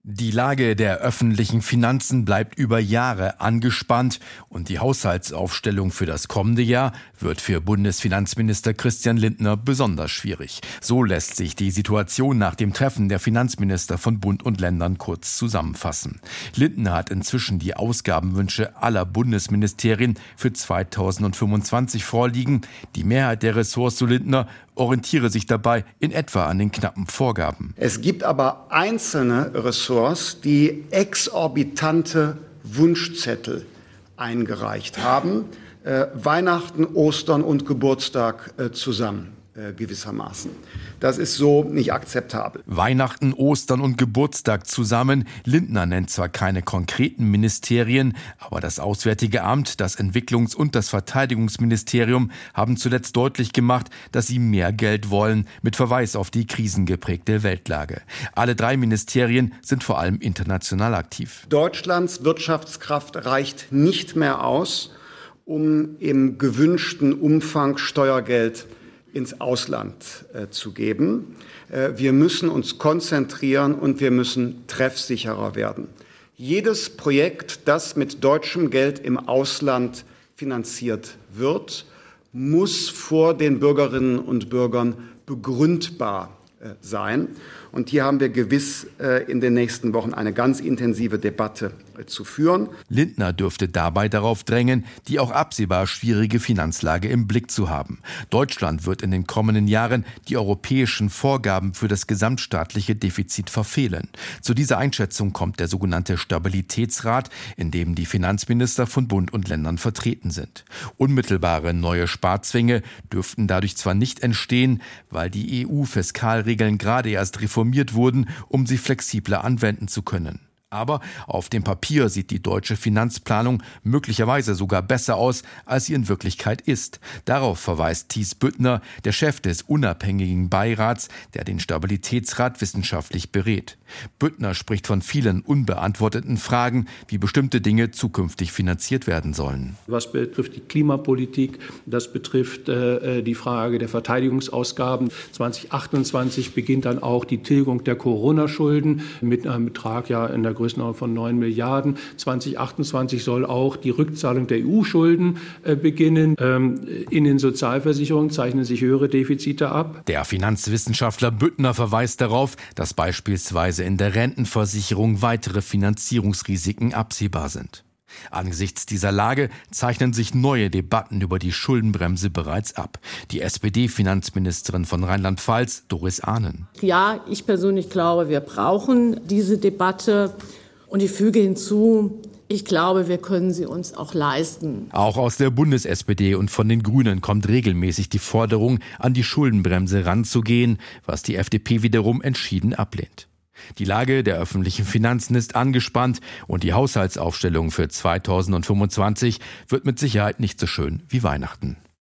Die Lage der öffentlichen Finanzen bleibt über Jahre angespannt und die Haushaltsaufstellung für das kommende Jahr wird für Bundesfinanzminister Christian Lindner besonders schwierig. So lässt sich die Situation nach dem Treffen der Finanzminister von Bund und Ländern kurz zusammenfassen. Lindner hat inzwischen die Ausgabenwünsche aller Bundesministerien für 2025 vorliegen. Die Mehrheit der Ressorts, so Lindner, orientiere sich dabei in etwa an den knappen Vorgaben. Es gibt aber einzelne Ressorts, die exorbitante Wunschzettel eingereicht haben. Weihnachten, Ostern und Geburtstag zusammen. Gewissermaßen. Das ist so nicht akzeptabel. Weihnachten, Ostern und Geburtstag zusammen. Lindner nennt zwar keine konkreten Ministerien, aber das Auswärtige Amt, das Entwicklungs- und das Verteidigungsministerium haben zuletzt deutlich gemacht, dass sie mehr Geld wollen, mit Verweis auf die krisengeprägte Weltlage. Alle drei Ministerien sind vor allem international aktiv. Deutschlands Wirtschaftskraft reicht nicht mehr aus, um im gewünschten Umfang Steuergeld ins Ausland zu geben. Wir müssen uns konzentrieren und wir müssen treffsicherer werden. Jedes Projekt, das mit deutschem Geld im Ausland finanziert wird, muss vor den Bürgerinnen und Bürgern begründbar sein. Und hier haben wir gewiss in den nächsten Wochen eine ganz intensive Debatte zu führen. Lindner dürfte dabei darauf drängen, die auch absehbar schwierige Finanzlage im Blick zu haben. Deutschland wird in den kommenden Jahren die europäischen Vorgaben für das gesamtstaatliche Defizit verfehlen. Zu dieser Einschätzung kommt der sogenannte Stabilitätsrat, in dem die Finanzminister von Bund und Ländern vertreten sind. Unmittelbare neue Sparzwänge dürften dadurch zwar nicht entstehen, weil die EU-Fiskalregeln gerade erst reformiert wurden, um sie flexibler anwenden zu können. Aber auf dem Papier sieht die deutsche Finanzplanung möglicherweise sogar besser aus, als sie in Wirklichkeit ist. Darauf verweist Thies Büttner, der Chef des unabhängigen Beirats, der den Stabilitätsrat wissenschaftlich berät. Büttner spricht von vielen unbeantworteten Fragen, wie bestimmte Dinge zukünftig finanziert werden sollen. Was betrifft die Klimapolitik, das betrifft die Frage der Verteidigungsausgaben. 2028 beginnt dann auch die Tilgung der Corona-Schulden mit einem Betrag in der Größenordnung von 9 Milliarden. 2028 soll auch die Rückzahlung der EU-Schulden beginnen. In den Sozialversicherungen zeichnen sich höhere Defizite ab. Der Finanzwissenschaftler Büttner verweist darauf, dass beispielsweise in der Rentenversicherung weitere Finanzierungsrisiken absehbar sind. Angesichts dieser Lage zeichnen sich neue Debatten über die Schuldenbremse bereits ab. Die SPD-Finanzministerin von Rheinland-Pfalz, Doris Ahnen. Ja, ich persönlich glaube, wir brauchen diese Debatte. Und ich füge hinzu, ich glaube, wir können sie uns auch leisten. Auch aus der Bundes-SPD und von den Grünen kommt regelmäßig die Forderung, an die Schuldenbremse ranzugehen, was die FDP wiederum entschieden ablehnt. Die Lage der öffentlichen Finanzen ist angespannt und die Haushaltsaufstellung für 2025 wird mit Sicherheit nicht so schön wie Weihnachten.